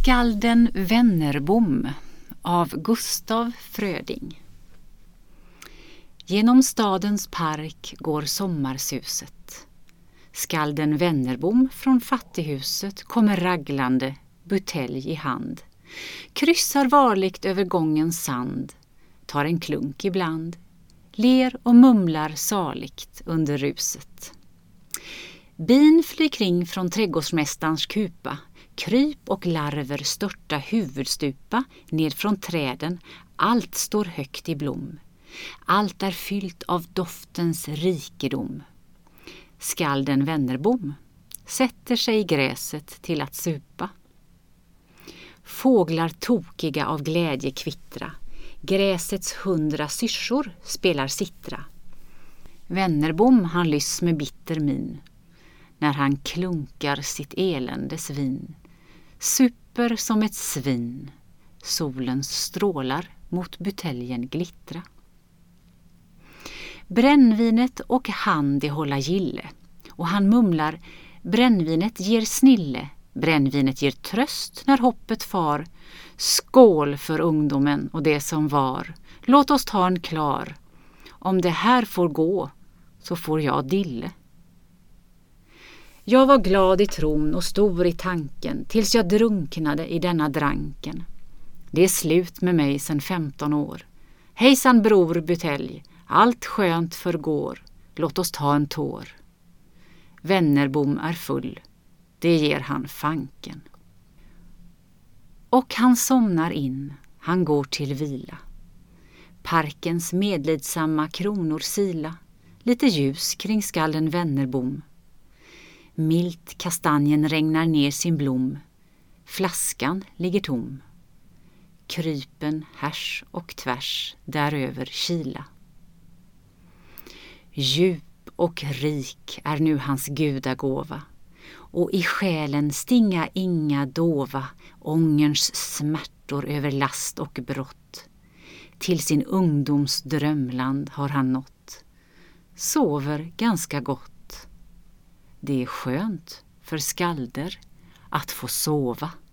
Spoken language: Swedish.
Skalden Wennerbom av Gustav Fröding. Genom stadens park går sommarsuset. Skalden Wennerbom från fattighuset kommer raglande, butelj i hand. Kryssar varligt över gångens sand, tar en klunk ibland, ler och mumlar saligt under ruset. Bin flyr kring från trädgårdsmästarens kupa, kryp och larver störta huvudstupa ned från träden, allt står högt i blom. Allt är fyllt av doftens rikedom. Skalden Wennerbom sätter sig i gräset till att supa. Fåglar tokiga av glädje kvittra, gräsets 100 syrsor spelar sittra. Wennerbom han lyss med bitter min, när han klunkar sitt eländes vin, super som ett svin, solens strålar mot buteljen glittra. Brännvinet och han det hålla gille, och han mumlar: brännvinet ger snille, brännvinet ger tröst när hoppet far. Skål för ungdomen och det som var, låt oss ta en klar. Om det här får gå, så får jag dille. Jag var glad i tron och stor i tanken, tills jag drunknade i denna dranken. Det är slut med mig sedan 15 år. Hejsan bror butelj, allt skönt förgår, låt oss ta en tår. Wennerbom är full, det ger han fanken. Och han somnar in, han går till vila. Parkens medlidsamma kronor sila, lite ljus kring skallen Wennerbom. Milt kastanjen regnar ner sin blom, flaskan ligger tom. Krypen härs och tvärs däröver kila. Djup och rik är nu hans gudagåva, och i själen stinga inga dova ångerns smärtor över last och brott. Till sin ungdoms drömland har han nått, sover ganska gott. Det är skönt för skalder att få sova.